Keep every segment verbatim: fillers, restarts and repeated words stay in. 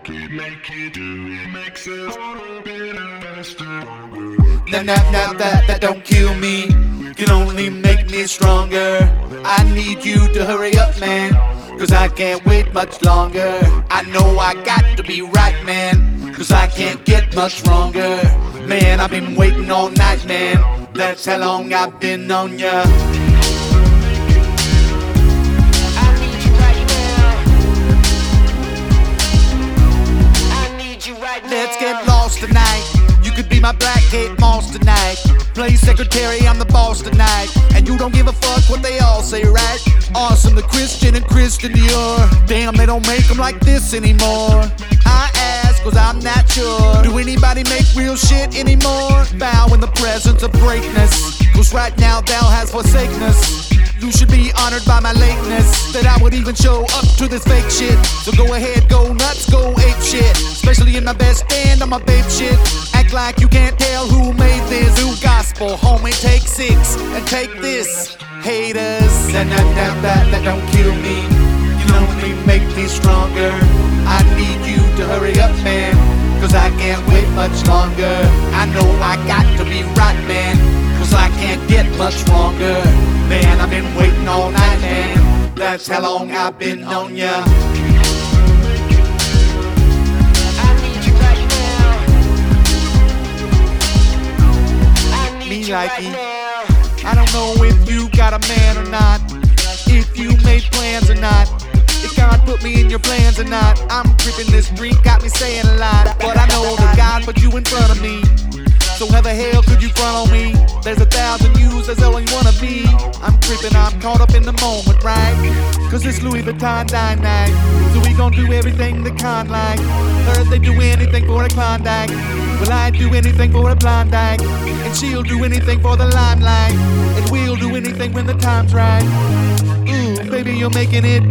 make it do it, makes us all better, stronger. Now, now, now that, that don't kill me, can only make me stronger. I need you to hurry up, man, cause I can't wait much longer. I know I got to be right, man, cause I can't get much stronger. Man, I've been waiting all night, man, that's how long I've been on ya. Let's get lost tonight. You could be my Black Kate Moss tonight. Play secretary, I'm the boss tonight. And you don't give a fuck what they all say, right? Awesome, the Christian and Christian Dior. Damn, they don't make them like this anymore. I ask, cause I'm not sure. Do anybody make real shit anymore? Bow in the presence of greatness, cause right now thou has forsaken us. You should be honored by my lateness, that I would even show up to this fake shit. So go ahead, go nuts, go ape shit. Especially in my best stand on my babe shit. Act like you can't tell who made this new gospel. Homie, take six and take this, haters. That, that, that, that, that don't kill me, you can only make me stronger. I need you to hurry up, man, cause I can't wait much longer. I know I got to be right, man, cause I can't get much stronger. Man, I've been waiting all night, man, that's how long I've been on ya. I need you right now. I need Me you like right it. now. I don't know if you got a man or not, if you made plans or not, if God put me in your plans or not. I'm creeping this street, got me saying a lot, but I know that God put you in front of me. So how the hell could you front on me? There's a thousand yous, there's only one of me. I'm creeping, I'm caught up in the moment, right? Cause it's Louis Vuitton dine night, so we gon' do everything the con like. Heard they do anything for a Klondike. Well, I'd do anything for a Klondike, and she'll do anything for the limelight, and we'll do anything when the time's right. Ooh, baby, you're making it.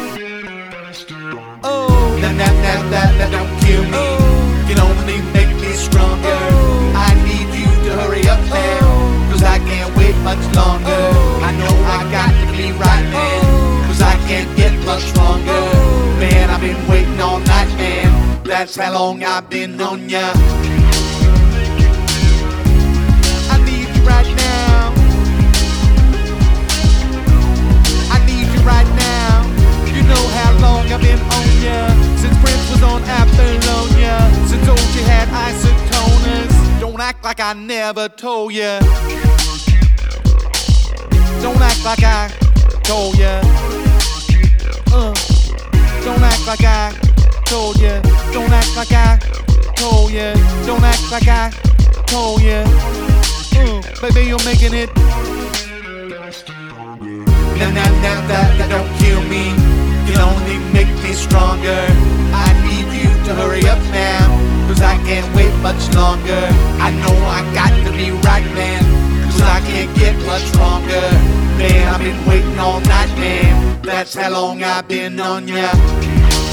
Oh, that, that, that, that, that don't kill me, can only make me stronger. I need you to hurry up, man, cause I can't wait much longer. I know I got to be right, man, cause I can't get much stronger. Man, I've been waiting all night, man, that's how long I've been on ya. I need you right now, I need you right now. You know how long I've been on ya, since Prince was on Apollonia, since O J had isotoners. Don't act like I never told ya. Don't act like I told ya. Uh, don't act like I told ya. Don't act like I told ya. Don't act like I told ya. Uh, baby, you're making it. Now, now, now that, that don't kill me, can only make me stronger. I need you to hurry up now, cause I can't wait much longer. I know I got to be right, man, cause I can't get much stronger. Man, I've been waiting all night, man, that's how long I've been on ya.